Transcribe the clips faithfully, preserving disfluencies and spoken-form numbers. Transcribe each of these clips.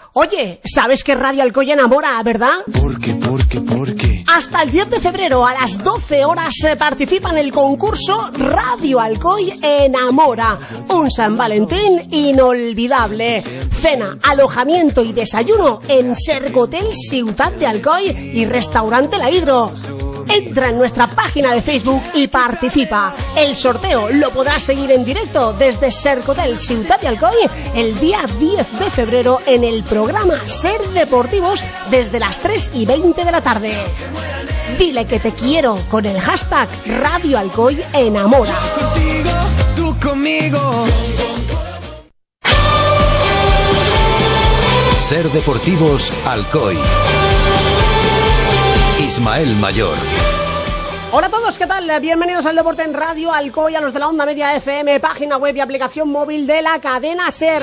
Oye, ¿sabes que Radio Alcoy enamora, verdad? ¿Por qué, por qué, por qué? Hasta el diez de febrero a las doce horas se participa en el concurso Radio Alcoy enamora. Un San Valentín inolvidable. Cena, alojamiento y desayuno en Sercotel Ciutat de Alcoy y Restaurante La Hidro. Entra en nuestra página de Facebook y participa. El sorteo lo podrás seguir en directo desde Sercotel Ciutat de Alcoy el día diez de febrero en el programa Ser Deportivos desde las tres y veinte de la tarde. Dile que te quiero con el hashtag Radio Alcoy enamora. Contigo, tú conmigo. Ser Deportivos Alcoy. Ismael Mayor. Hola a todos, ¿qué tal? Bienvenidos al Deporte en Radio Alcoy, a los de la Onda Media F M, página web y aplicación móvil de la cadena SER.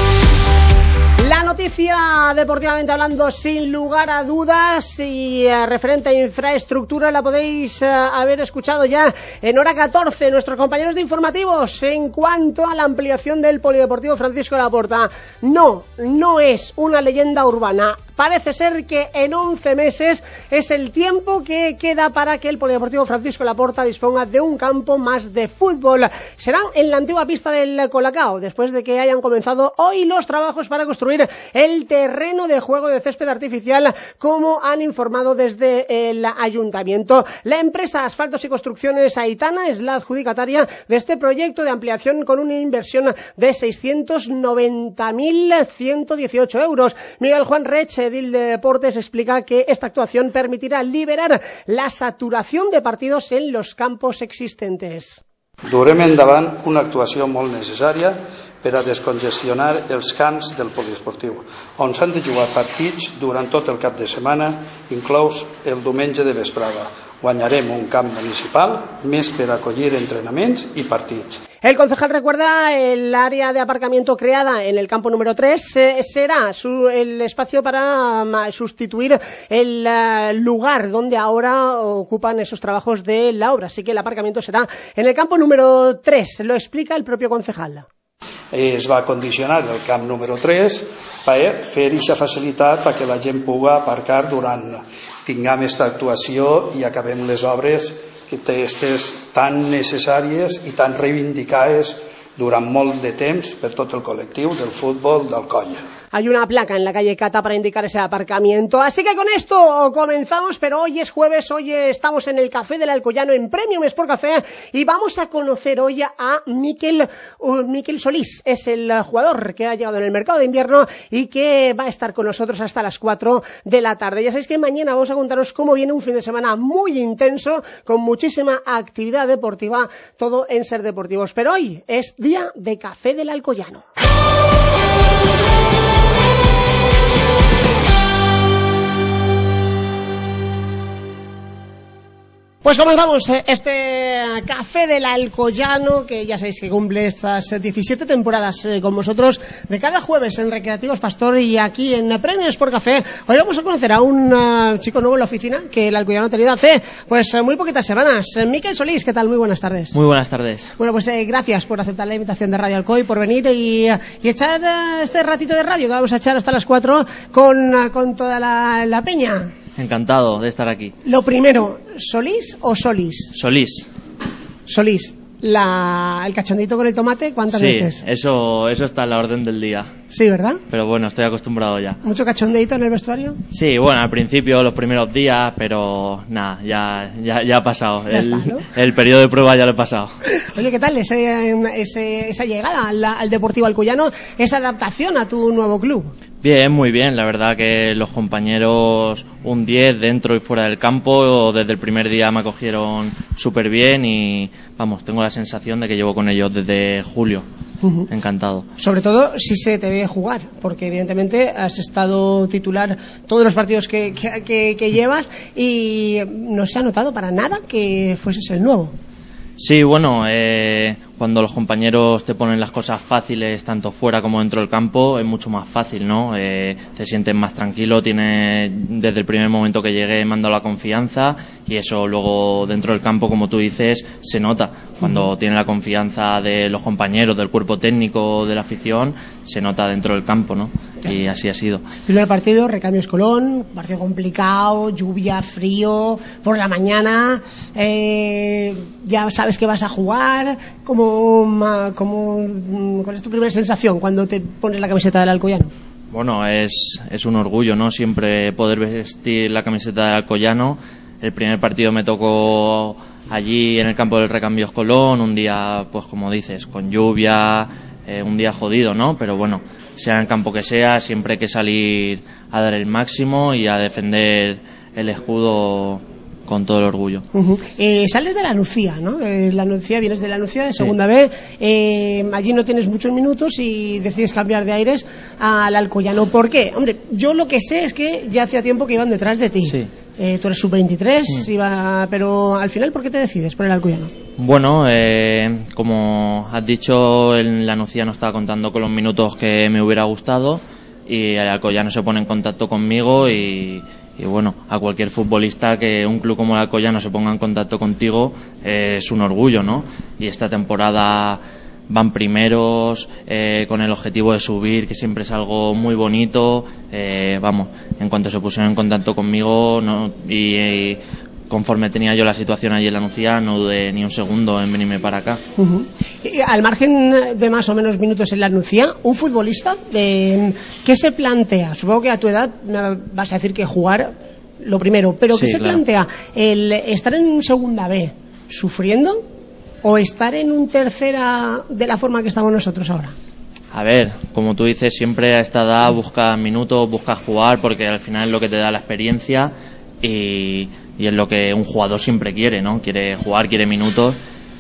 La noticia, deportivamente hablando, sin lugar a dudas, y eh, referente a infraestructura, la podéis eh, haber escuchado ya en hora catorce, nuestros compañeros de informativos, en cuanto a la ampliación del Polideportivo Francisco Laporta. No, no es una leyenda urbana. Parece ser que en once meses es el tiempo que queda para que el Polideportivo Francisco Laporta disponga de un campo más de fútbol. Será en la antigua pista del Colacao, después de que hayan comenzado hoy los trabajos para construir el terreno de juego de césped artificial, como han informado desde el ayuntamiento. La empresa Asfaltos y Construcciones Aitana es la adjudicataria de este proyecto de ampliación con una inversión de seiscientos noventa mil ciento dieciocho euros. Miguel Juan Rech, edil de Deportes, explica que esta actuación permitirá liberar la saturación de partidos en los campos existentes. Durem endavant una actuació molt necessària per a descongestionar els camps del poliesportiu, on s'han de jugar partits durant tot el cap de setmana, inclòs el diumenge de vesprada. Guanyarem un camp municipal més per acollir entrenaments i partits. El concejal recuerda el área de aparcamiento creada en el campo número tres eh, será su, el espacio para um, sustituir el uh, lugar donde ahora ocupan esos trabajos de la obra. Así que el aparcamiento será en el campo número tres, lo explica el propio concejal. Es va condicionar el camp número tres per fer aquesta facilitat perquè la gent pugui aparcar durant tinguem aquesta actuació i acabem les obres que aquestes tan necessàries i tan reivindicades durant molt de temps per tot el col·lectiu del futbol d'Alcoi. Hay una placa en la calle Cata para indicar ese aparcamiento. Así que con esto comenzamos, pero hoy es jueves, hoy estamos en el Café del Alcoyano en Premium Sport Café y vamos a conocer hoy a Miquel, uh, Miquel Solís. Es el jugador que ha llegado en el mercado de invierno y que va a estar con nosotros hasta las cuatro de la tarde. Ya sabéis que mañana vamos a contaros cómo viene un fin de semana muy intenso, con muchísima actividad deportiva, todo en Ser Deportivos. Pero hoy es día de Café del Alcoyano. Pues comenzamos este Café del Alcoyano, que ya sabéis que cumple estas diecisiete temporadas con vosotros, de cada jueves en Recreativos Pastor y aquí en Premios Sport Café. Hoy vamos a conocer a un uh, chico nuevo en la oficina que el Alcoyano ha tenido hace pues muy poquitas semanas. Miquel Solís, ¿qué tal? Muy buenas tardes. Muy buenas tardes. Bueno, pues eh, gracias por aceptar la invitación de Radio Alcoy, por venir y, y echar uh, este ratito de radio que vamos a echar hasta las cuatro con, uh, con toda la, la peña. Encantado de estar aquí. Lo primero, ¿Solís o Solís? Solís. Solís. La, el cachondito con el tomate, ¿cuántas sí, veces? Sí, eso, eso está en la orden del día. Sí, ¿verdad? Pero bueno, estoy acostumbrado ya. ¿Mucho cachondeito en el vestuario? Sí, bueno, al principio, los primeros días, pero nada, ya, ya, ya ha pasado. Ya el, está, ¿no? El periodo de prueba ya lo he pasado. Oye, ¿qué tal ese, ese, esa llegada al, al Deportivo Alcoyano, esa adaptación a tu nuevo club? Bien, muy bien. La verdad que los compañeros un diez dentro y fuera del campo. Desde el primer día me acogieron súper bien y vamos, tengo la sensación de que llevo con ellos desde julio. Uh-huh. Encantado. Sobre todo si se te ve jugar, porque evidentemente has estado titular todos los partidos que, que, que, que llevas y no se ha notado para nada que fueses el nuevo. Sí, bueno, eh, cuando los compañeros te ponen las cosas fáciles, tanto fuera como dentro del campo, es mucho más fácil, ¿no? Eh, te sientes más tranquilo, tienes, desde el primer momento que llegué me han dado la confianza, y eso luego dentro del campo, como tú dices, se nota. Cuando uh-huh. tienes la confianza de los compañeros, del cuerpo técnico, de la afición, se nota dentro del campo, ¿no? Claro. Y así ha sido. Primer partido, Recambios Colón, partido complicado, lluvia, frío, por la mañana, eh, ya sabes que vas a jugar. ¿Cómo, cómo, ¿Cuál es tu primera sensación cuando te pones la camiseta del Alcoyano? Bueno, es, es un orgullo, ¿no? Siempre poder vestir la camiseta del Alcoyano. El primer partido me tocó allí en el campo del Recambios Colón, un día, pues como dices, con lluvia, eh, un día jodido, ¿no? Pero bueno, sea en el campo que sea, siempre hay que salir a dar el máximo y a defender el escudo con todo el orgullo. Uh-huh. Eh, sales de la Nucía, ¿no? Eh, la Nucía, vienes de la Nucía de segunda sí. B, eh, allí no tienes muchos minutos y decides cambiar de aires al Alcoyano. ¿Por qué? Hombre, yo lo que sé es que ya hacía tiempo que iban detrás de ti. Sí. Eh, tú eres sub veintitrés, sí. iba, pero al final, ¿por qué te decides por el Alcoyano? Bueno, eh, como has dicho, en la Nucía no estaba contando con los minutos que me hubiera gustado, y el Alcoyano se pone en contacto conmigo y Y bueno, a cualquier futbolista que un club como el Alcoyano se ponga en contacto contigo eh, es un orgullo, ¿no? Y esta temporada van primeros, eh, con el objetivo de subir, que siempre es algo muy bonito. Eh, vamos, en cuanto se pusieron en contacto conmigo, no, y, y conforme tenía yo la situación allí en la Nucía, no dudé ni un segundo en venirme para acá. Uh-huh. Y al margen de más o menos minutos en la Nucía, un futbolista, de, ¿qué se plantea? Supongo que a tu edad me vas a decir que jugar lo primero, pero ¿qué sí, se claro. plantea? ¿El estar en segunda B sufriendo o estar en un tercera de la forma que estamos nosotros ahora? A ver, como tú dices, siempre a esta edad buscas minutos, buscas jugar, porque al final es lo que te da la experiencia y, y es lo que un jugador siempre quiere, ¿no? Quiere jugar, quiere minutos,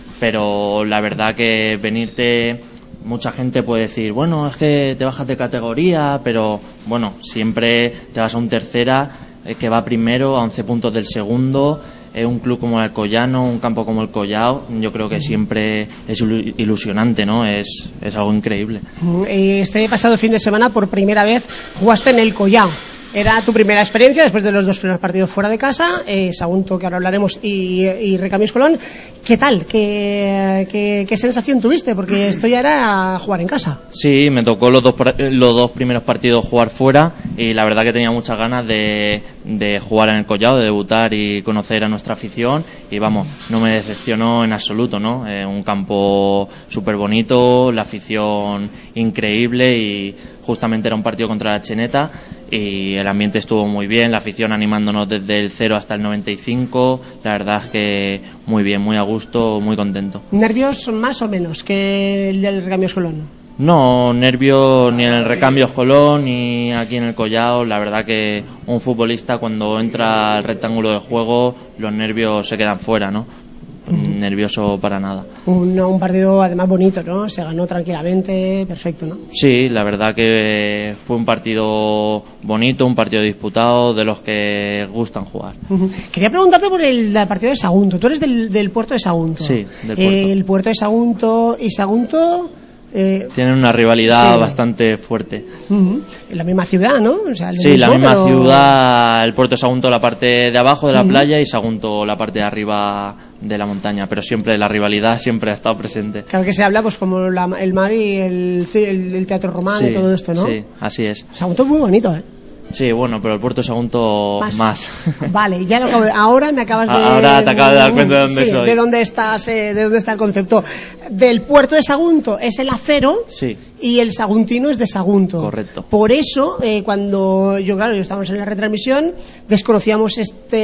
pero la verdad que venirte, mucha gente puede decir, bueno, es que te bajas de categoría, pero bueno, siempre te vas a un tercera eh, que va primero a once puntos del segundo, eh, un club como el Alcoyano, un campo como el Collao, yo creo que siempre es ilusionante, ¿no? Es, es algo increíble. Este pasado fin de semana, por primera vez, jugaste en el Collao. Era tu primera experiencia después de los dos primeros partidos fuera de casa, eh, Sagunto, que ahora hablaremos, y, y Recambios Colón. ¿Qué tal? ¿Qué, qué, ¿Qué sensación tuviste? Porque esto ya era jugar en casa. Sí, me tocó los dos, los dos primeros partidos jugar fuera y la verdad que tenía muchas ganas de, de jugar en el Collao, de debutar y conocer a nuestra afición, y vamos, no me decepcionó en absoluto, ¿no? Eh, un campo súper bonito, la afición increíble y justamente era un partido contra la Cheneta y el ambiente estuvo muy bien, la afición animándonos desde el cero hasta el noventa y cinco, la verdad es que muy bien, muy a gusto, muy contento. ¿Nervios más o menos que el del Recambios Colón? No, nervios ni en el Recambios Colón ni aquí en el Collao, la verdad que un futbolista cuando entra al rectángulo de juego los nervios se quedan fuera, ¿no? Uh-huh. Nervioso para nada. Un, un partido además bonito, ¿no? Se ganó tranquilamente, perfecto, ¿no? Sí, la verdad que fue un partido bonito, un partido disputado, de los que gustan jugar. Uh-huh. Quería preguntarte por el, el partido de Sagunto. Tú eres del, del puerto de Sagunto. Sí, del puerto. Eh, el puerto de Sagunto y Sagunto... Eh, Tienen una rivalidad sí. bastante fuerte. Uh-huh. En la misma ciudad, ¿no? O sea, sí, mismo, la misma pero... ciudad. El puerto de Sagunto la parte de abajo de la uh-huh. playa y Sagunto la parte de arriba de la montaña, pero siempre la rivalidad siempre ha estado presente. Claro que se habla pues como la, el mar y el, el, el teatro romano sí, y todo esto, ¿no? Sí, así es. Sagunto es muy bonito, ¿eh? Sí, bueno, pero el puerto de Sagunto más. más. Vale, ya lo acabo de... Ahora me acabas de... Ahora te acabas de dar cuenta de dónde sí, soy. de dónde estás, eh, de dónde está el concepto. Del puerto de Sagunto es el acero. Sí. Y el saguntino es de Sagunto. Correcto. Por eso, eh, cuando yo, claro, yo estábamos en la retransmisión, desconocíamos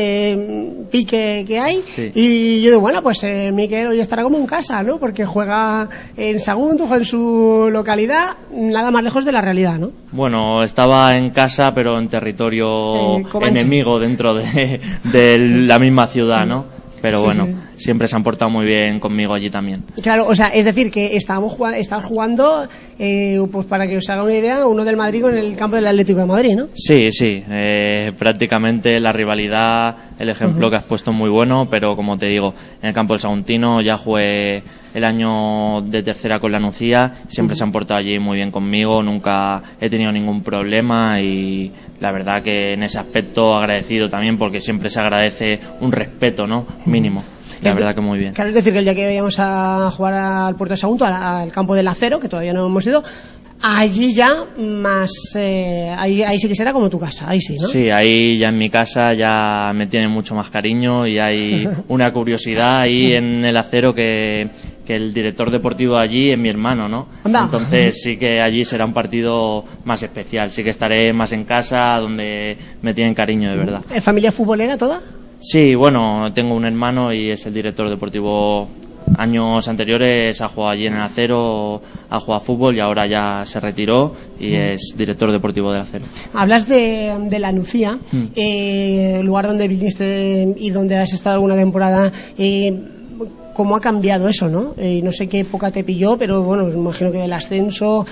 este pique que hay. Sí. Y yo digo, bueno, pues eh, Miquel hoy estará como en casa, ¿no? Porque juega en Sagunto, juega en su localidad, nada más lejos de la realidad, ¿no? Bueno, estaba en casa, pero en territorio eh, enemigo dentro de, de la misma ciudad, ¿no? pero Sí, bueno, sí. siempre se han portado muy bien conmigo allí también. Claro, o sea, es decir, que estábamos jugando, estabas jugando, eh, pues para que os haga una idea, uno del Madrid con el campo del Atlético de Madrid, ¿no? Sí, sí, eh, prácticamente la rivalidad, el ejemplo uh-huh. que has puesto es muy bueno, pero como te digo, en el campo del Saguntino ya jugué el año de tercera con la Nucía, siempre uh-huh. se han portado allí muy bien conmigo, nunca he tenido ningún problema y la verdad que en ese aspecto agradecido también, porque siempre se agradece un respeto, ¿no? Mínimo. La es verdad de, que muy bien. Claro, es decir, que el día que vayamos a jugar al Puerto de Sagunto, al, al campo del Acero, que todavía no hemos ido, allí ya más, eh, ahí, ahí sí que será como tu casa, ahí sí, ¿no? Sí, ahí ya en mi casa ya me tienen mucho más cariño y hay una curiosidad ahí en el Acero que, que el director deportivo allí es mi hermano, ¿no? Anda. Entonces sí que allí será un partido más especial, sí que estaré más en casa donde me tienen cariño de verdad. ¿Es familia futbolera toda? Sí, bueno, tengo un hermano y es el director deportivo. Años anteriores ha jugado allí en el Acero, ha jugado a fútbol y ahora ya se retiró y es director deportivo del Acero. Hablas de, de la Nucía, mm. eh, lugar donde viniste y donde has estado alguna temporada. Eh, ¿Cómo ha cambiado eso, no? Eh, no sé qué época te pilló, pero bueno, me imagino que del ascenso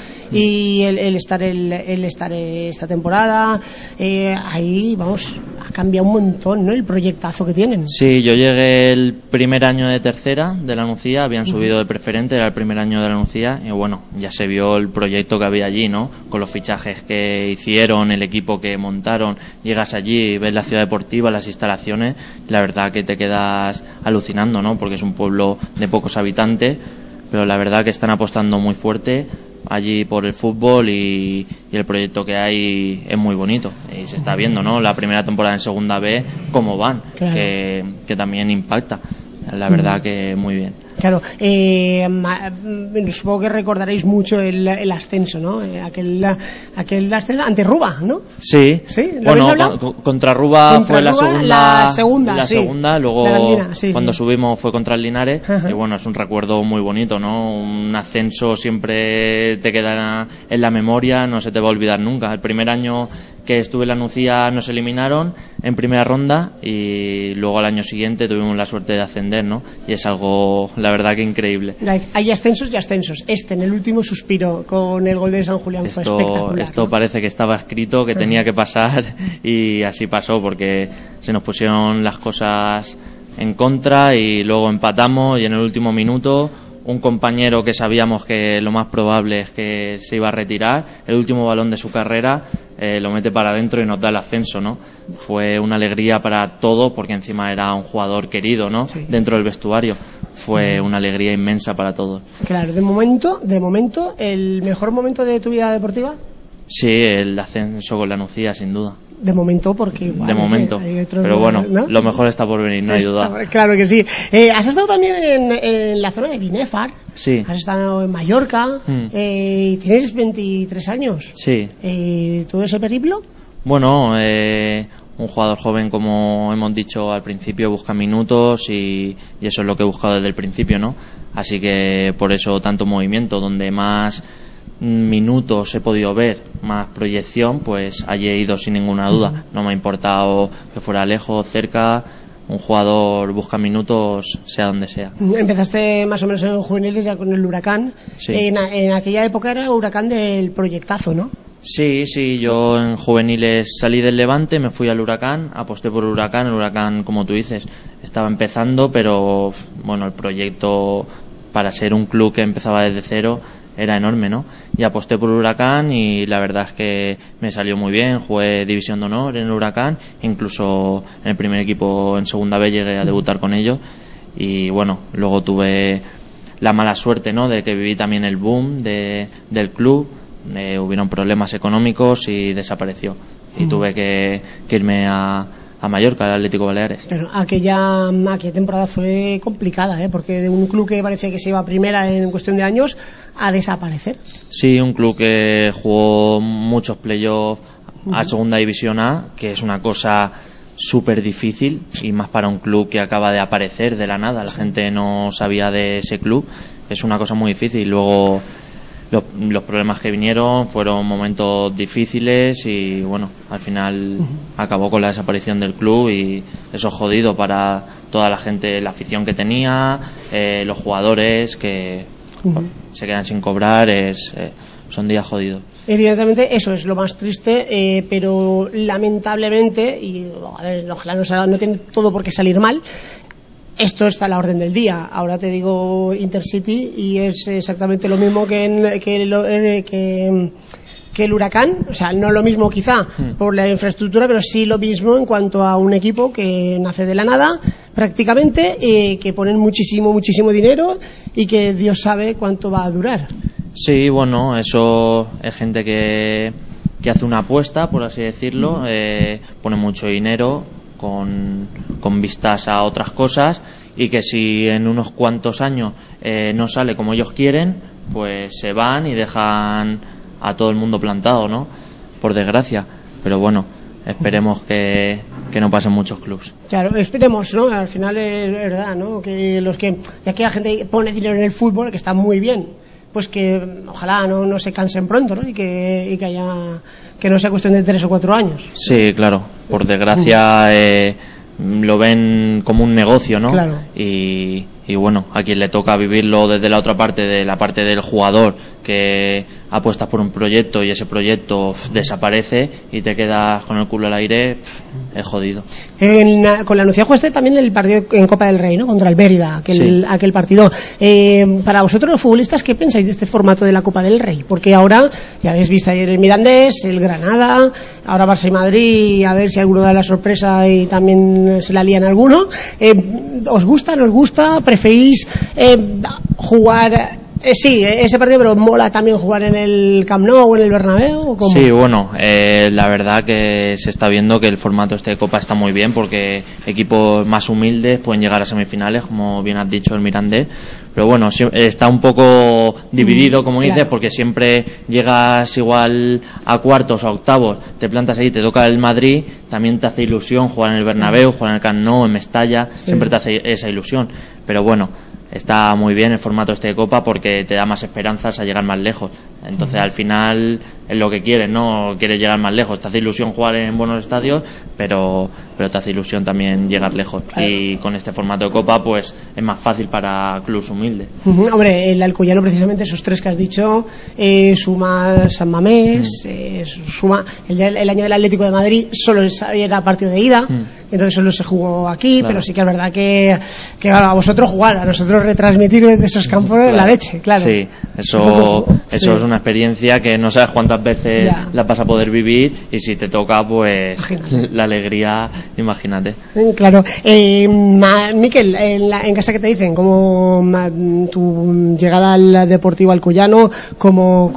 y el, el estar el, el estar esta temporada, eh, ahí, vamos, ha cambiado un montón, ¿no? El proyectazo que tienen. Sí, yo llegué el primer año de tercera de la Nucía, habían subido de preferente, era el primer año de la Nucía y bueno, ya se vio el proyecto que había allí, ¿no? Con los fichajes que hicieron, el equipo que montaron, llegas allí, ves la ciudad deportiva, las instalaciones, y la verdad que te quedas alucinando, ¿no? Porque es un pueblo de pocos habitantes, pero la verdad que están apostando muy fuerte allí por el fútbol y, y el proyecto que hay es muy bonito y se está viendo, ¿no? La primera temporada en segunda B cómo van, claro. que, que también impacta, la verdad que muy bien. Claro, eh, supongo que recordaréis mucho el, el ascenso, ¿no? Aquel, aquel ascenso ante Ruba, ¿no? Sí, ¿Sí? Bueno, con, contra Ruba contra fue Ruba, la segunda, la segunda, la sí. segunda luego Andina, sí, cuando sí. subimos fue contra el Linares. Ajá. Y bueno, es un recuerdo muy bonito, ¿no? Un ascenso siempre te queda en la memoria, no se te va a olvidar nunca. El primer año que estuve en la Nucía nos eliminaron en primera ronda y luego al año siguiente tuvimos la suerte de ascender, ¿no? Y es algo, la verdad que increíble. Hay ascensos y ascensos. Este, en el último suspiro, con el gol de San Julián, esto, fue espectacular. Esto ¿no? parece que estaba escrito, que tenía que pasar y así pasó porque se nos pusieron las cosas en contra y luego empatamos y en el último minuto un compañero que sabíamos que lo más probable es que se iba a retirar, el último balón de su carrera, eh, lo mete para adentro y nos da el ascenso, ¿no? Fue una alegría para todos porque encima era un jugador querido, ¿no? Sí. Dentro del vestuario. Fue una alegría inmensa para todos. Claro, de momento, de momento, ¿el mejor momento de tu vida deportiva? Sí, el ascenso con la Nucía, sin duda. De momento, porque igual... De momento, pero bueno, ¿no? Lo mejor está por venir, no hay duda. Claro que sí. Eh, ¿Has estado también en, en la zona de Binefar? Sí. ¿Has estado en Mallorca? Mm. Eh, ¿Tienes veintitrés años? Sí. Eh, ¿Todo ese periplo? Bueno, eh, un jugador joven, como hemos dicho al principio, busca minutos y, y eso es lo que he buscado desde el principio, ¿no? Así que por eso tanto movimiento, donde más minutos he podido ver, más proyección, pues allí he ido sin ninguna duda. No me ha importado que fuera lejos, cerca. Un jugador busca minutos sea donde sea. Empezaste más o menos en juveniles ya con el Huracán. Sí. En, en aquella época era Huracán del proyectazo, ¿no? Sí, sí, yo en juveniles salí del Levante, me fui al Huracán, aposté por el Huracán, el Huracán, como tú dices, estaba empezando, pero bueno, el proyecto para ser un club que empezaba desde cero era enorme, ¿no? Y aposté por el Huracán y la verdad es que me salió muy bien, jugué División de Honor en el Huracán, incluso en el primer equipo en segunda B llegué a debutar con ellos y bueno, luego tuve la mala suerte, ¿no? De que viví también el boom de, del club. Eh, hubieron problemas económicos y desapareció y mm. tuve que, que irme a, a Mallorca, al Atlético Baleares. Pero aquella, aquella temporada fue complicada, ¿eh? Porque de un club que parecía que se iba a primera en cuestión de años a desaparecer. Sí, un club que jugó muchos playoffs mm. a segunda división A, que es una cosa súper difícil y más para un club que acaba de aparecer de la nada, la sí. gente no sabía de ese club, es una cosa muy difícil. Luego los, los problemas que vinieron fueron momentos difíciles y bueno, al final uh-huh. acabó con la desaparición del club y eso es jodido para toda la gente, la afición que tenía, eh, los jugadores que uh-huh. se quedan sin cobrar, es eh, son días jodidos. Evidentemente eso es lo más triste, eh, pero lamentablemente, y a ver, ojalá no, no tiene todo por qué salir mal, esto está a la orden del día. Ahora te digo Intercity y es exactamente lo mismo que, en, que, lo, eh, que, que el Huracán, o sea, no lo mismo quizá hmm. por la infraestructura, pero sí lo mismo en cuanto a un equipo que nace de la nada prácticamente, eh, que ponen muchísimo, muchísimo dinero y que Dios sabe cuánto va a durar. Sí, bueno, eso es gente que, que hace una apuesta, por así decirlo, eh, pone mucho dinero con, con vistas a otras cosas y que si en unos cuantos años eh, no sale como ellos quieren, pues se van y dejan a todo el mundo plantado, ¿no? Por desgracia. Pero bueno, esperemos que, que no pasen muchos clubs. Claro, esperemos, ¿no? Al final es verdad, ¿no? Que los que, ya que la gente pone dinero en el fútbol, que está muy bien, pues que ojalá no, no se cansen pronto, ¿no? Y que, y que haya, que no sea cuestión de tres o cuatro años. Sí, claro. Por desgracia eh, lo ven como un negocio, ¿no? Claro. Y, y bueno, a quien le toca vivirlo desde la otra parte, de la parte del jugador, que apuestas por un proyecto y ese proyecto pf, desaparece y te quedas con el culo al aire, pf, es jodido. En, con la Nucía jugaste también el partido en Copa del Rey, ¿no? Contra el Mérida, aquel, sí. aquel partido. Eh, para vosotros los futbolistas, ¿qué pensáis de este formato de la Copa del Rey? Porque ahora, ya habéis visto ayer el Mirandés, el Granada, ahora Barça y Madrid, a ver si alguno da la sorpresa y también se la lían alguno. Eh, ¿Os gusta, no os gusta? ¿Preferís eh, jugar? Eh, sí, ese partido, pero mola también jugar en el Camp Nou o en el Bernabéu, ¿o cómo? Sí, bueno, eh, la verdad que se está viendo que el formato este de Copa está muy bien porque equipos más humildes pueden llegar a semifinales, como bien has dicho, el Mirandés. Pero bueno, está un poco dividido, como dices, claro. Porque siempre llegas igual a cuartos o a octavos, te plantas ahí, te toca el Madrid, también te hace ilusión jugar en el Bernabéu, jugar en el Camp Nou, en Mestalla, sí. Siempre te hace esa ilusión. Pero bueno, está muy bien el formato este de Copa porque te da más esperanzas a llegar más lejos. Entonces uh-huh. al final es lo que quieres, ¿no? Quieres llegar más lejos. Te hace ilusión jugar en buenos estadios, pero pero te hace ilusión también llegar lejos. Claro. Y con este formato de Copa pues es más fácil para clubes humildes. Uh-huh. Hombre, el Alcoyano precisamente, esos tres que has dicho, eh, suma San Mamés, uh-huh. eh, suma el, el año del Atlético de Madrid, solo era partido de ida, uh-huh. entonces solo se jugó aquí, claro. Pero sí que es verdad que, que a vosotros jugar, a nosotros retransmitir desde esos campos claro. La leche, claro. Sí, eso, eso sí. Es una experiencia que no sabes cuántas veces ya. La vas a poder vivir y si te toca, pues imagínate. La alegría, imagínate. Claro. Eh, Ma, Miquel, en, la, en casa, ¿qué te dicen? ¿Cómo ma, tu llegada al Deportivo Alcoyano, cómo,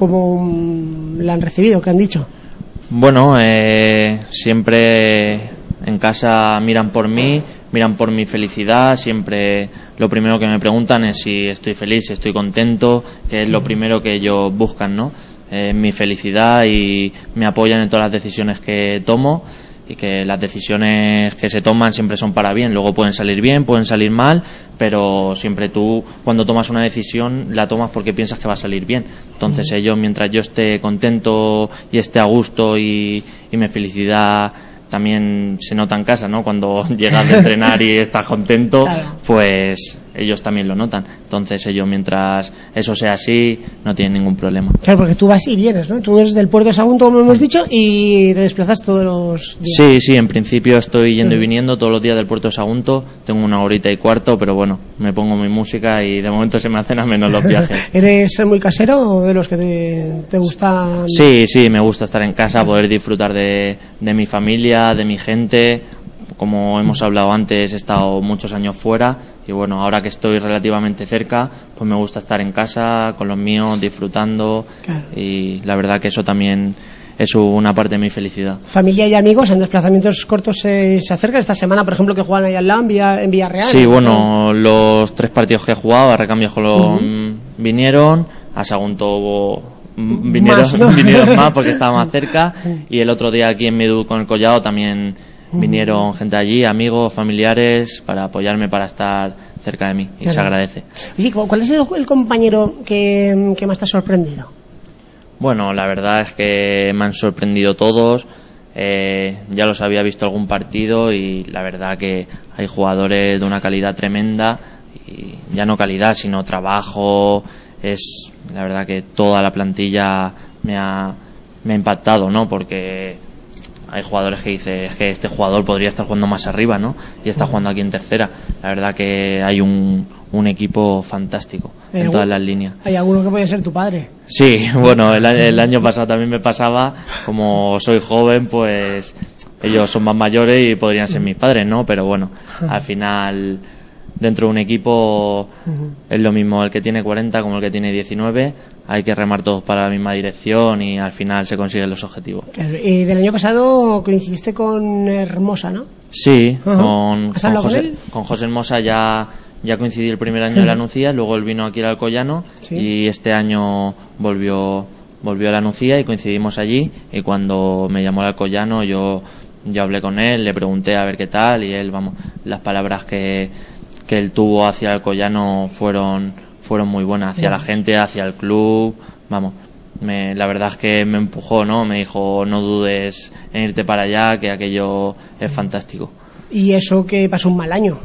cómo la han recibido? ¿Qué han dicho? Bueno, eh, siempre en casa miran por mí, miran por mi felicidad, siempre lo primero que me preguntan es si estoy feliz, si estoy contento, que es lo primero que ellos buscan, ¿no? Eh, mi felicidad y me apoyan en todas las decisiones que tomo y que las decisiones que se toman siempre son para bien, luego pueden salir bien, pueden salir mal, pero siempre tú cuando tomas una decisión la tomas porque piensas que va a salir bien. Entonces uh-huh. ellos, mientras yo esté contento y esté a gusto y, y mi felicidad también se nota en casa, ¿no? Cuando llegas de entrenar y estás contento, claro. Pues ellos también lo notan. Entonces ellos, mientras eso sea así, no tienen ningún problema. Claro, porque tú vas y vienes, ¿no? Tú eres del Puerto de Sagunto, como hemos dicho, y te desplazas todos los días. Sí, sí, en principio estoy yendo y viniendo todos los días del Puerto de Sagunto. Tengo una horita y cuarto, pero bueno, me pongo mi música y de momento se me hacen a menos los viajes. ¿Eres muy casero o de los que te, te gusta? Sí, sí, me gusta estar en casa, poder disfrutar de, de mi familia, de mi gente. Como hemos hablado antes, he estado muchos años fuera y bueno, ahora que estoy relativamente cerca, pues me gusta estar en casa con los míos, disfrutando, claro. Y la verdad que eso también es una parte de mi felicidad. ¿Familia y amigos en desplazamientos cortos eh, se acercan? Esta semana, por ejemplo, que juegan ahí al lado en, Villa, en Villarreal. Sí, bueno, los tres partidos que he jugado, a recambio uh-huh. vinieron, a Sagunto vinieron más, ¿no? vinieron más porque estaba más cerca y el otro día aquí en Medu con el Collado también vinieron gente allí, amigos, familiares, para apoyarme, para estar cerca de mí, y claro. Se agradece. Oye, ¿cuál es el, el compañero que, que más te ha sorprendido Bueno, la verdad es que me han sorprendido todos. Eh, ya los había visto algún partido y la verdad que hay jugadores de una calidad tremenda, y ya no calidad sino trabajo. Es la verdad que toda la plantilla me ha, me ha impactado, ¿no? Porque hay jugadores que dicen, es que este jugador podría estar jugando más arriba, ¿no? Y está jugando aquí en tercera. La verdad que hay un, un equipo fantástico en todas las líneas. ¿Hay alguno que puede ser tu padre? Sí, bueno, el, el año pasado también me pasaba. Como soy joven, pues ellos son más mayores y podrían ser mis padres, ¿no? Pero bueno, al final, dentro de un equipo es lo mismo el que tiene cuarenta como el que tiene diecinueve. Hay que remar todos para la misma dirección y al final se consiguen los objetivos. Y del año pasado coincidiste con Hermosa, ¿no? Sí, uh-huh. con, ¿Has con, hablado José, con él? con José Hermosa ya, ya coincidí el primer año de la Nucía, luego él vino aquí al Alcoyano, ¿sí? Y este año volvió volvió a la Nucía y coincidimos allí, y cuando me llamó al Alcoyano yo, yo hablé con él, le pregunté a ver qué tal, y él, vamos, las palabras que, que él tuvo hacia el Alcoyano fueron fueron muy buenas, hacia la gente, hacia el club, vamos, me, la verdad es que me empujó, ¿no? Me dijo, no dudes en irte para allá, que aquello es fantástico. ¿Y eso que pasó un mal año?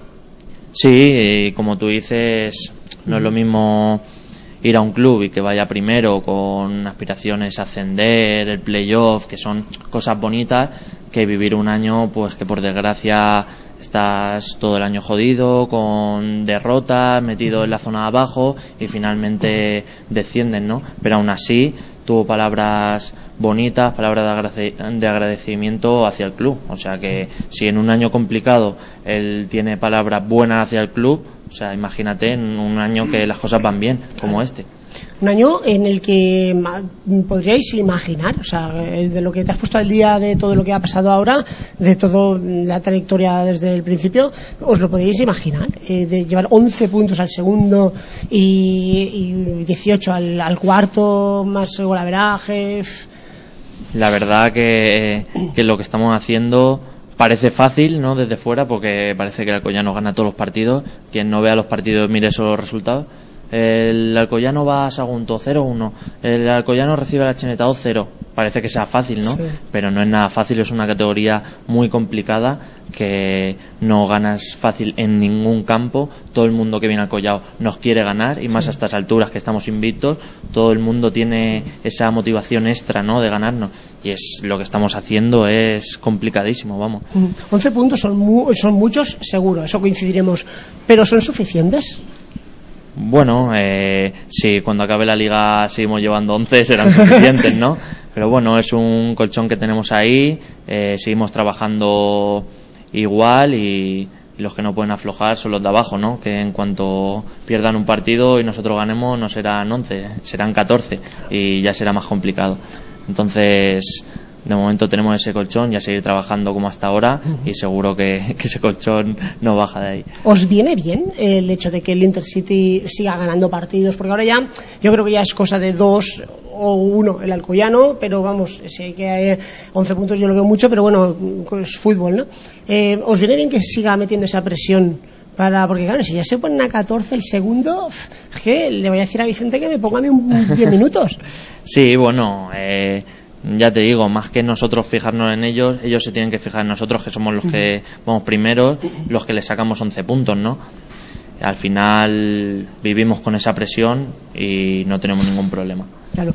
Sí, y como tú dices, no es lo mismo ir a un club y que vaya primero con aspiraciones a ascender, el playoff, que son cosas bonitas, que vivir un año pues que por desgracia estás todo el año jodido, con derrotas, metido en la zona de abajo y finalmente descienden, ¿no? Pero aún así tuvo palabras bonitas, palabras de, agradec- de agradecimiento hacia el club. O sea que si en un año complicado él tiene palabras buenas hacia el club, o sea, imagínate en un año que las cosas van bien, como este. Un año en el que podríais imaginar, o sea, de lo que te has puesto al día, de todo lo que ha pasado ahora, de toda la trayectoria desde el principio, os lo podríais imaginar, eh, de llevar once puntos al segundo y, y dieciocho al, al cuarto, más golaveraje. La verdad que, que lo que estamos haciendo parece fácil, ¿no? Desde fuera, porque parece que el Alcoyano gana todos los partidos. Quien no vea los partidos mire esos resultados. El Alcoyano va a Sagunto cero uno, el Alcoyano recibe la Cheneta dos cero. Parece que sea fácil, ¿no? Sí. Pero no es nada fácil, es una categoría muy complicada, que no ganas fácil en ningún campo. Todo el mundo que viene al Collao nos quiere ganar, y más sí. A estas alturas que estamos invictos, todo el mundo tiene esa motivación extra, ¿no? De ganarnos, y es lo que estamos haciendo, es complicadísimo, vamos. once puntos son, mu- son muchos, seguro, eso coincidiremos, pero ¿son suficientes? Bueno, eh, sí, cuando acabe la liga seguimos llevando once, serán suficientes, ¿no? Pero bueno, es un colchón que tenemos ahí, eh, seguimos trabajando igual, y, y los que no pueden aflojar son los de abajo, ¿no? Que en cuanto pierdan un partido y nosotros ganemos, no serán once, serán catorce, y ya será más complicado. Entonces, de momento tenemos ese colchón y a seguir trabajando como hasta ahora, y seguro que, que ese colchón no baja de ahí. ¿Os viene bien el hecho de que el Intercity siga ganando partidos? Porque ahora ya, yo creo que ya es cosa de dos o uno el Alcoyano, pero vamos, si hay que hay once puntos yo lo veo mucho, pero bueno, es fútbol, ¿no? Eh, ¿Os viene bien que siga metiendo esa presión? Para, porque claro, si ya se ponen a catorce el segundo, ¿qué? Le voy a decir a Vicente que me ponga a mí un diez minutos. Sí, bueno, eh... ya te digo, más que nosotros fijarnos en ellos, ellos se tienen que fijar en nosotros, que somos los que vamos primeros, los que les sacamos once puntos, ¿no? Al final vivimos con esa presión y no tenemos ningún problema. Claro.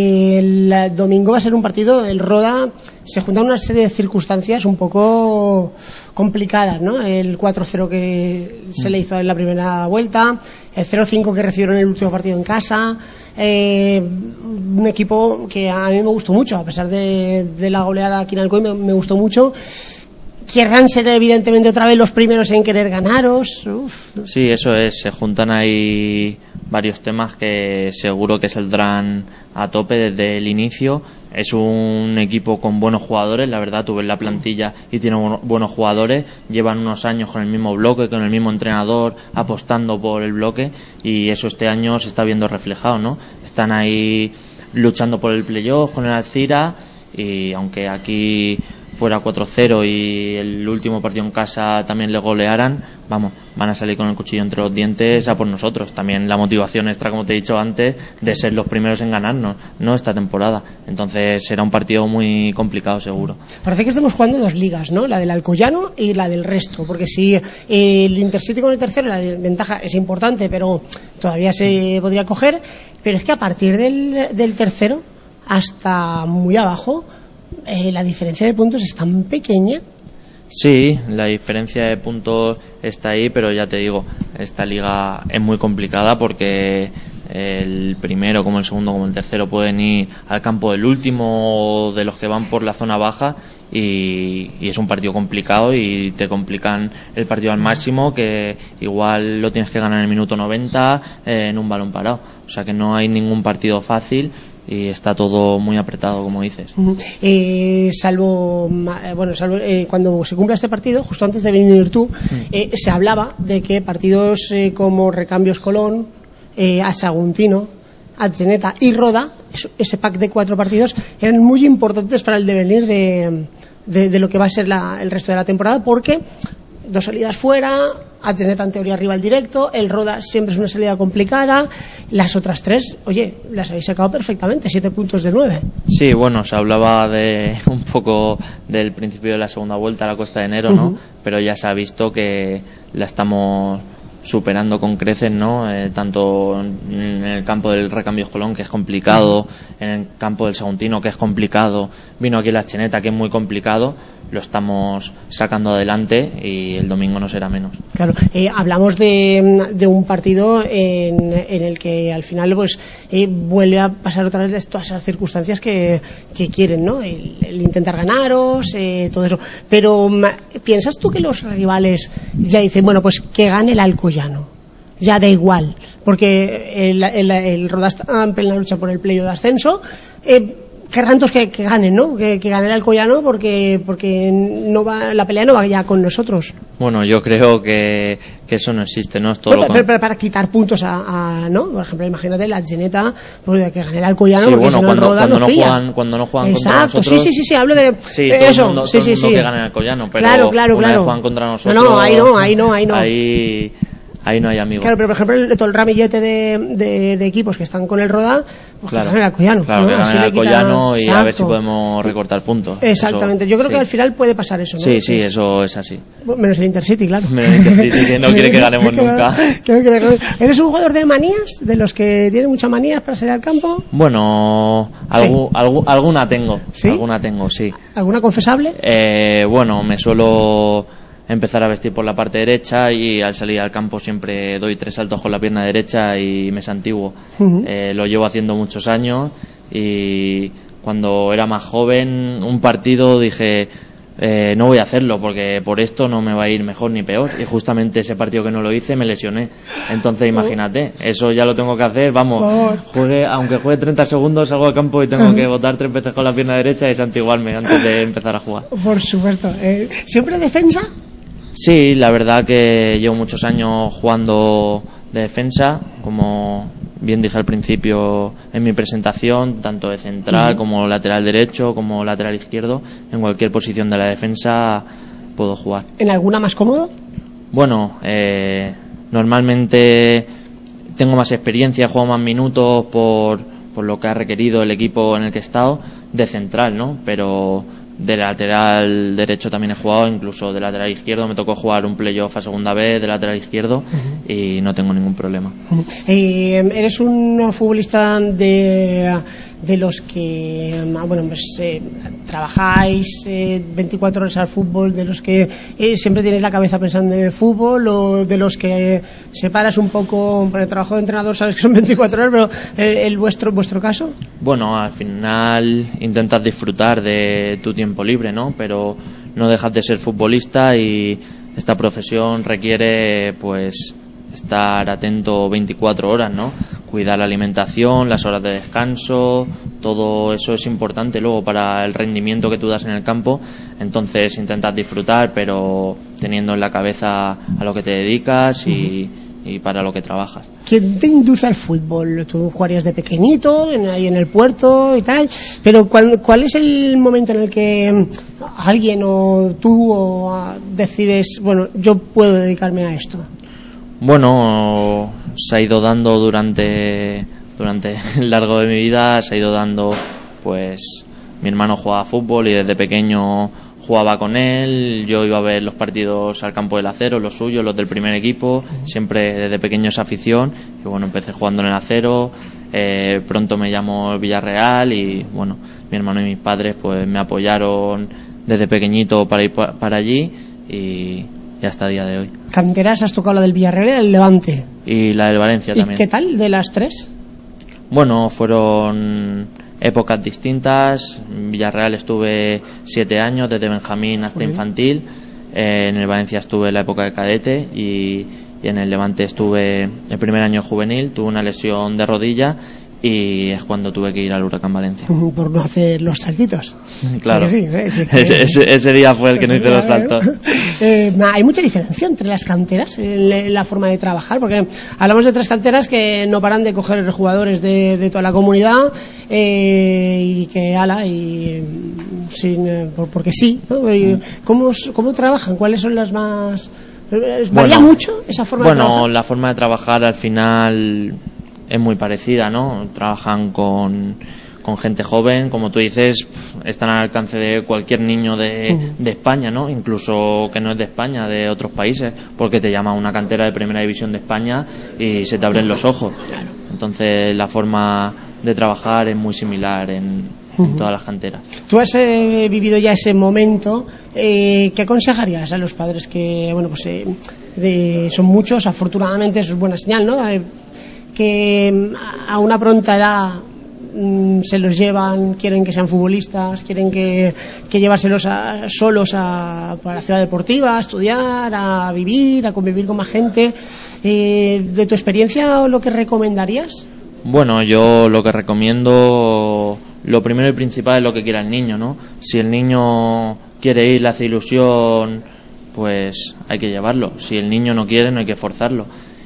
El domingo va a ser un partido, el Roda se junta una serie de circunstancias un poco complicadas, ¿no? El cuatro cero que se le hizo en la primera vuelta, el cero cinco que recibieron en el último partido en casa, eh, un equipo que a mí me gustó mucho, a pesar de, de la goleada aquí en Alcoy, me, me gustó mucho. Querrán ser evidentemente otra vez los primeros en querer ganaros. Uf. Sí, eso es, se juntan ahí varios temas que seguro que saldrán a tope desde el inicio. Es un equipo con buenos jugadores, la verdad, tú ves la plantilla y tiene buenos jugadores, llevan unos años con el mismo bloque, con el mismo entrenador, apostando por el bloque, y eso este año se está viendo reflejado, ¿no? Están ahí luchando por el playoff con el Alcira, y aunque aquí fuera cuatro cero y el último partido en casa también le golearan, vamos, van a salir con el cuchillo entre los dientes a por nosotros. También la motivación extra, como te he dicho antes, de ser los primeros en ganarnos, no esta temporada. Entonces será un partido muy complicado seguro. Parece que estamos jugando dos ligas, ¿no? La del Alcoyano y la del resto, porque si eh, el Intercity con el tercero, la ventaja es importante, pero todavía se podría coger, pero es que a partir del, del tercero hasta muy abajo, Eh, la diferencia de puntos es tan pequeña. Sí, la diferencia de puntos está ahí, pero ya te digo, esta liga es muy complicada porque el primero, como el segundo, como el tercero pueden ir al campo del último de los que van por la zona baja y, y es un partido complicado y te complican el partido al máximo, que igual lo tienes que ganar en el minuto noventa eh, en un balón parado. O sea que no hay ningún partido fácil y está todo muy apretado, como dices. Uh-huh. eh, salvo eh, bueno salvo eh, cuando se cumpla este partido, justo antes de venir tú, eh, se hablaba de que partidos eh, como Recambios Colón, eh, Asaguntino, Atzeneta y Roda, ese pack de cuatro partidos, eran muy importantes para el devenir de, de, de lo que va a ser la, el resto de la temporada, porque dos salidas fuera, Atzeneta en teoría rival directo, el Roda siempre es una salida complicada, las otras tres, oye, las habéis sacado perfectamente, siete puntos de nueve. Sí, bueno, se hablaba de un poco del principio de la segunda vuelta a la Costa de Enero, ¿no? Uh-huh. Pero ya se ha visto que la estamos superando con creces, ¿no? Eh, tanto en el campo del Recambios Colón, que es complicado, en el campo del Saguntino, que es complicado, vino aquí la Atzeneta, que es muy complicado, lo estamos sacando adelante y el domingo no será menos. Claro, eh, hablamos de, de un partido en, en el que al final pues eh, vuelve a pasar otra vez todas esas circunstancias que, que quieren, ¿no? El, el intentar ganaros, eh, todo eso. Pero ¿piensas tú que los rivales ya dicen, bueno, pues que gane el Alcoyano? Ya da igual, porque el, el, el Roda está en plena lucha por el playoff de ascenso. Eh, querrán todos que, que ganen, ¿no? Que, que gane el Alcoyano porque porque no va, la pelea no va ya con nosotros. Bueno, yo creo que, que eso no existe, ¿no? Es todo pero, lo pero, pero para quitar puntos a, a, ¿no? Por ejemplo, imagínate la Atzeneta, pues que gane el Alcoyano, sí, porque bueno, si no cuando, el Roda cuando, nos no pilla. juegan, cuando no juegan Exacto, contra nosotros. sí, sí, sí, sí, hablo de sí, eh, todo eso, el mundo, sí, todo sí, el mundo sí. que gane el Alcoyano, pero claro, claro, una claro. vez juegan contra nosotros. No, no, ahí no, ahí no, ahí no. Ahí, ahí no hay amigos. Claro, pero por ejemplo, el, todo el ramillete de, de, de equipos que están con el Roda, pues claro, que gane el Alcoyano. claro, ¿no? que gane el Alcoyano y Exacto. a ver si podemos recortar puntos. Exactamente, eso, yo creo sí. que al final puede pasar eso, ¿no? Sí, sí, es, eso es así. Menos el Intercity, claro. Menos el Intercity, que no quiere que ganemos nunca. ¿Eres un jugador de manías? ¿De los que tienen muchas manías para salir al campo? Bueno, algu, sí. algu, alguna tengo. ¿Sí? Alguna tengo, sí. ¿Alguna confesable? Eh, bueno, me suelo empezar a vestir por la parte derecha y al salir al campo siempre doy tres saltos con la pierna derecha y me santiguo. Uh-huh. Eh, lo llevo haciendo muchos años y cuando era más joven, un partido dije, eh, no voy a hacerlo porque por esto no me va a ir mejor ni peor, y justamente ese partido que no lo hice me lesioné. Entonces imagínate, eso ya lo tengo que hacer, vamos, juegue, aunque juegue treinta segundos salgo al campo y tengo que botar tres veces con la pierna derecha y santiguarme antes de empezar a jugar. Por supuesto. Eh, ¿siempre defensa? Sí, la verdad que llevo muchos años jugando de defensa, como bien dije al principio en mi presentación, tanto de central uh-huh. como lateral derecho, como lateral izquierdo, en cualquier posición de la defensa puedo jugar. ¿En alguna más cómodo? Bueno, eh, normalmente tengo más experiencia, juego más minutos por, por lo que ha requerido el equipo en el que he estado, de central, ¿no? Pero de lateral derecho también he jugado, incluso de lateral izquierdo me tocó jugar un playoff a segunda vez de lateral izquierdo uh-huh. y no tengo ningún problema. Uh-huh. Eh, ¿Eres un futbolista de, de los que bueno pues eh, trabajáis eh, veinticuatro horas al fútbol, de los que eh, siempre tienes la cabeza pensando en el fútbol, o de los que separas un poco por el trabajo de entrenador, sabes que son veinticuatro horas, pero el, el vuestro vuestro caso? Bueno, al final intentas disfrutar de tu tiempo libre, ¿no? Pero no dejas de ser futbolista y esta profesión requiere pues estar atento veinticuatro horas, ¿no? Cuidar la alimentación, las horas de descanso, todo eso es importante luego para el rendimiento que tú das en el campo. Entonces intentas disfrutar, pero teniendo en la cabeza a lo que te dedicas y, y para lo que trabajas. ¿Quién te induce al fútbol? Tú jugarías de pequeñito, en, ahí en el puerto y tal, pero ¿cuál, cuál es el momento en el que alguien o tú o, a, decides, bueno, yo puedo dedicarme a esto? Bueno, se ha ido dando durante, durante el largo de mi vida, se ha ido dando, pues, mi hermano jugaba a fútbol y desde pequeño jugaba con él, yo iba a ver los partidos al campo del Acero, los suyos, los del primer equipo, siempre desde pequeño esa afición, y bueno, empecé jugando en el Acero, eh, pronto me llamó el Villarreal y bueno, mi hermano y mis padres pues me apoyaron desde pequeñito para ir para allí y, y hasta el día de hoy. ¿Canteras has tocado la del Villarreal y del Levante? Y la del Valencia ¿Y también. qué tal de las tres? Bueno, fueron épocas distintas. En Villarreal estuve siete años, desde Benjamín hasta uh-huh. infantil. Eh, en el Valencia estuve en la época de cadete y, y en el Levante estuve el primer año juvenil. Tuve una lesión de rodilla y es cuando tuve que ir al Huracán Valencia. Por no hacer los saltitos. Claro. Sí, sí, sí, que... ese, ese, ese día fue el que no hice los saltos. Eh, hay mucha diferencia entre las canteras en la forma de trabajar, porque hablamos de tres canteras que no paran de coger jugadores de, de toda la comunidad eh, y que ala y sin, eh, porque sí, ¿no? ¿Cómo, ¿Cómo trabajan? ¿Cuáles son las más...? ¿Varía bueno, mucho esa forma bueno, de trabajar? Bueno, la forma de trabajar al final es muy parecida, ¿no? Trabajan con, con gente joven, como tú dices, están al alcance de cualquier niño de, uh-huh. de España, ¿no? Incluso que no es de España, de otros países, porque te llama una cantera de primera división de España y se te abren los ojos. Entonces la forma de trabajar es muy similar en, uh-huh. en todas las canteras. Tú has eh, vivido ya ese momento, eh, ¿qué aconsejarías a los padres que, bueno, pues eh, de, son muchos, afortunadamente eso es buena señal, ¿no? Eh, que a una pronta edad mmm, se los llevan, quieren que sean futbolistas, quieren que, que llevárselos a, solos a, a la ciudad deportiva, a estudiar, a vivir, a convivir con más gente. Eh, ¿De tu experiencia lo que recomendarías? Bueno, yo lo que recomiendo, lo primero y principal es lo que quiera el niño, ¿no? Si el niño quiere ir, le hace ilusión, pues hay que llevarlo. Si el niño no quiere, no hay que forzarlo.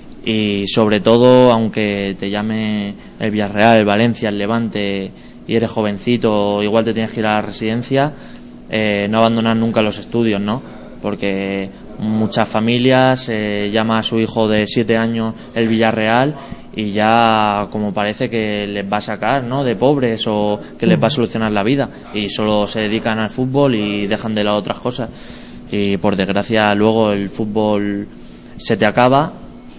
Y sobre todo, aunque te llame el Villarreal, el Valencia, el Levante y eres jovencito, igual te tienes que ir a la residencia, eh, no abandonar nunca los estudios, ¿no? Porque muchas familias eh, llama a su hijo de siete años el Villarreal y ya como parece que les va a sacar, ¿no?, de pobres o que les va a solucionar la vida, y solo se dedican al fútbol y dejan de lado otras cosas, y por desgracia luego el fútbol se te acaba.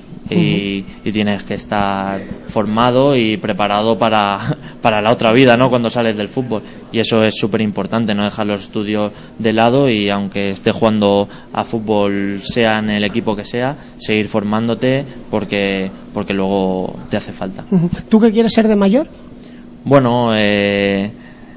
Y, y tienes que estar formado y preparado para, para la otra vida, ¿no?, cuando sales del fútbol, y eso es súper importante, no dejar los estudios de lado, y aunque estés jugando a fútbol, sea en el equipo que sea, seguir formándote porque, porque luego te hace falta. ¿Tú qué quieres ser de mayor? Bueno, eh,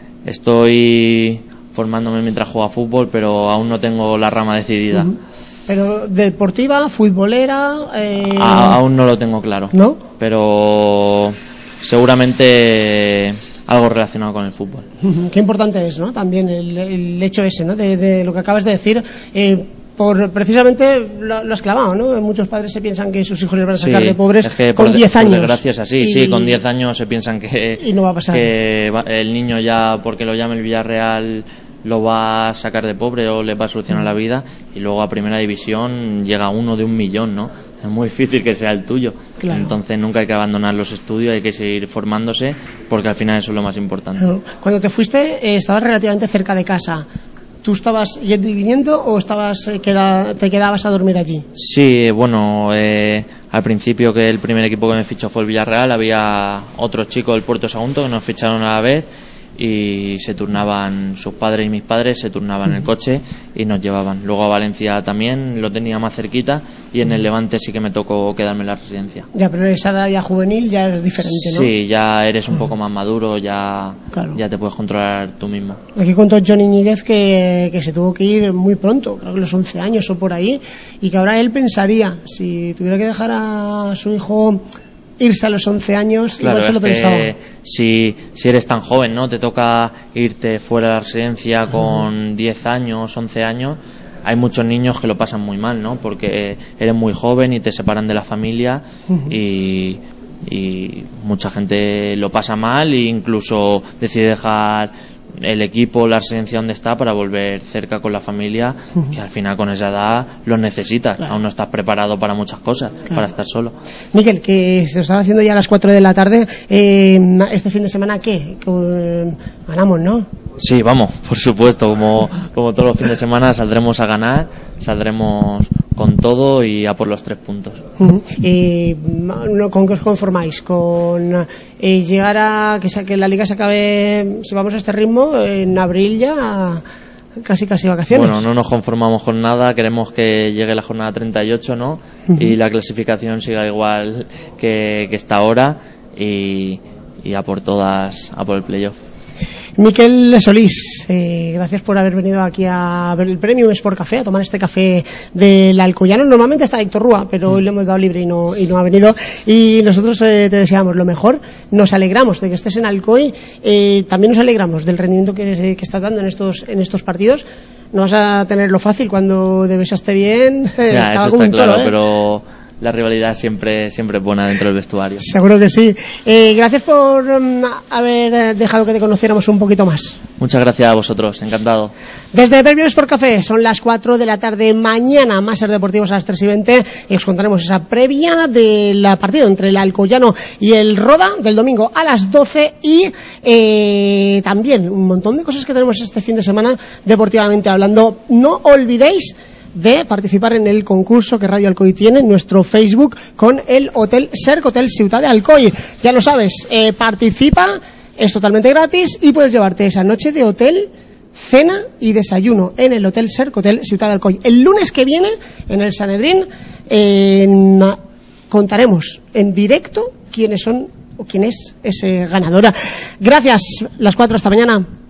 estoy formándome mientras juego a fútbol, pero aún no tengo la rama decidida. Uh-huh. Pero deportiva, futbolera... Eh... A, aún no lo tengo claro. ¿No? Pero seguramente algo relacionado con el fútbol. Qué importante es, ¿no? También el, el hecho ese, ¿no? De, de lo que acabas de decir. Eh, por precisamente lo, lo has clavado, ¿no? Muchos padres se piensan que sus hijos les van a sacar sí, de pobres es que con diez años. Gracias así, y, sí, con diez años se piensan que, y no va a pasar. Que el niño ya, porque lo llame el Villarreal, lo va a sacar de pobre o le va a solucionar la vida, y luego a primera división llega uno de un millón, ¿no? Es muy difícil que sea el tuyo. Claro. Entonces nunca hay que abandonar los estudios, hay que seguir formándose, porque al final eso es lo más importante. Cuando te fuiste eh, estabas relativamente cerca de casa. ¿Tú estabas yendo y viniendo o estabas eh, queda, te quedabas a dormir allí? Sí, bueno, eh, al principio, que el primer equipo que me fichó fue el Villarreal, había otros chicos del Puerto Sagunto que nos ficharon a la vez, y se turnaban, sus padres y mis padres se turnaban el coche y nos llevaban. Luego a Valencia también lo tenía más cerquita, y en el Levante sí que me tocó quedarme en la residencia. Ya, pero esa edad ya juvenil ya es diferente, ¿no? Sí, ya eres un poco más maduro, ya, claro, ya te puedes controlar tú mismo. Aquí contó Johnny Níguez que, que se tuvo que ir muy pronto, creo que los once años o por ahí, y que ahora él pensaría, si tuviera que dejar a su hijo irse a los once años, claro, igual se lo pensaba. Si, si eres tan joven, ¿no?, te toca irte fuera de la residencia con diez años, once años, hay muchos niños que lo pasan muy mal, ¿no? Porque eres muy joven y te separan de la familia uh-huh. y, y mucha gente lo pasa mal e incluso decide dejar el equipo, la residencia donde está para volver cerca con la familia, uh-huh. que al final con esa edad los necesitas, claro. Aún no estás preparado para muchas cosas, claro. Para estar solo. Miquel, que se están haciendo ya a las cuatro de la tarde, eh, este fin de semana ¿qué? Que, ganamos, ¿no? Sí, vamos, por supuesto, como, como todos los fines de semana saldremos a ganar, saldremos con todo y a por los tres puntos. Uh-huh. Eh, ¿Con qué os conformáis? ¿Con eh, llegar a que, que la liga se acabe, si vamos a este ritmo, en abril ya casi casi vacaciones? Bueno, no nos conformamos con nada, queremos que llegue la jornada treinta y ocho, ¿no? Uh-huh. Y la clasificación siga igual que, que está ahora y, y a por todas, a por el playoff. Miquel Solís, eh, gracias por haber venido aquí a ver el Premium Sport Café, a tomar este café del Alcoyano. Normalmente está Héctor Rúa, pero hoy le hemos dado libre y no, y no ha venido. Y nosotros eh, te deseamos lo mejor. Nos alegramos de que estés en Alcoy. Eh, también nos alegramos del rendimiento que, que estás dando en estos, en estos partidos. No vas a tenerlo fácil cuando debes esté bien. Eh, ya, eso está claro, toro, ¿eh? Pero la rivalidad siempre siempre es buena dentro del vestuario. Seguro que sí. Eh, gracias por um, haber dejado que te conociéramos un poquito más. Muchas gracias a vosotros, encantado. Desde Premium Sport Café son las cuatro de la tarde. Mañana más ser deportivos a las tres y veinte y os contaremos esa previa del partido entre el Alcoyano y el Roda del domingo a las doce y eh, también un montón de cosas que tenemos este fin de semana deportivamente hablando. No olvidéis de participar en el concurso que Radio Alcoy tiene en nuestro Facebook con el Hotel Cerc Hotel Ciutat de Alcoy. Ya lo sabes, eh, participa, es totalmente gratis y puedes llevarte esa noche de hotel, cena y desayuno en el Hotel Cerc Hotel Ciutat de Alcoy. El lunes que viene en el Sanedrín eh, contaremos en directo quiénes son o quién es ese ganadora. Gracias, las cuatro, hasta mañana.